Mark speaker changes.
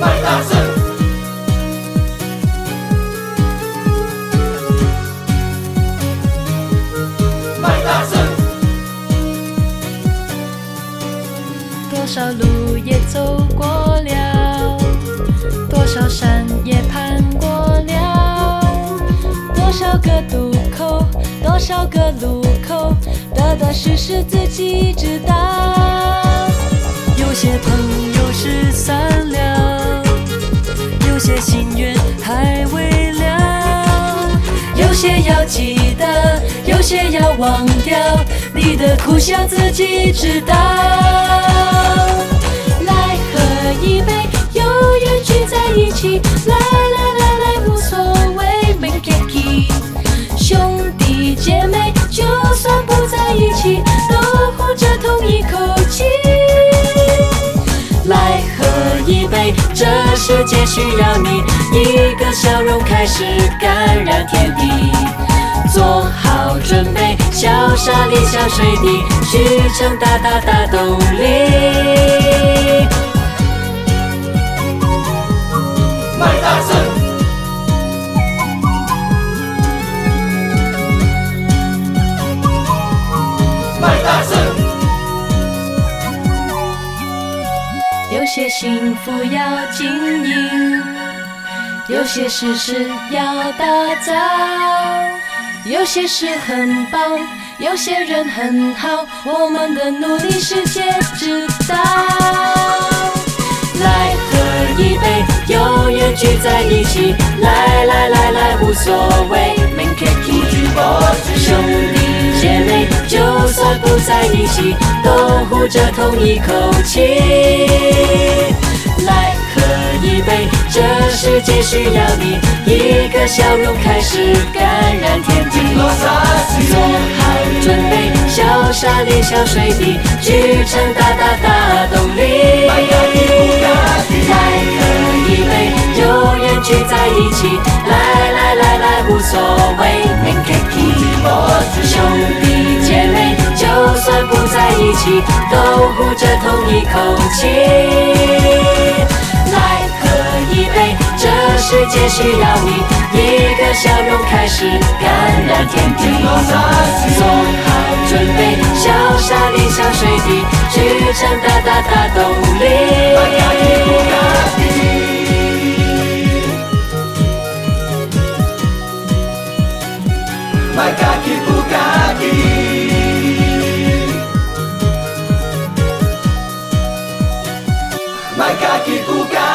Speaker 1: 麦大声，麦大声。
Speaker 2: 多少路也走过了，多少山也攀过了，多少个渡口，多少个路口，得得失失自己知道。有些朋友是散了，有些心愿还未了，有些要记得，有些要忘掉，你的苦笑自己知道。来喝一杯，有缘聚在一起，来来来来，无所谓，免客气。兄弟姐妹，就算不在一起，都呼着同一口气。来喝一杯，这世界需要你，一个笑容开始感染天地。做好准备，小沙砾小水滴，聚成大大大动力。
Speaker 1: 麦大声，麦大声。
Speaker 2: 有些幸福要经营，有些事实要打造，有些事很棒，有些人很好，我们的努力世界知道。来喝一杯，有缘聚在一起，来来来来，无所谓，免客气。兄弟姐妹，就算不在一起，都呼着同一口气。来喝一杯，这世界需要你，一个笑容开始感染天地。做好准备，小沙砾小水滴，聚成大大大动力。来喝一杯，有缘聚在一起，来来来来，无所谓，免客气。兄弟姐妹，就算不在一起，都呼着同一口气。来喝一杯，这世界需要你，一个笑容开始感染天地。做好准备，小沙砾小水滴，聚成大大大动力。
Speaker 1: 麦家己不家己，麦家己不家己。